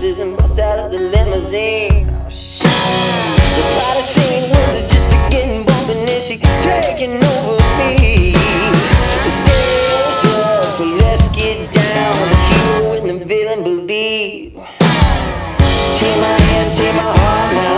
glasses and bust out of the limousine. The party scene was just a getting bumping and she taking over me. The stage up, so let's get down. The hero and the villain believe. Take my hand, take my heart now.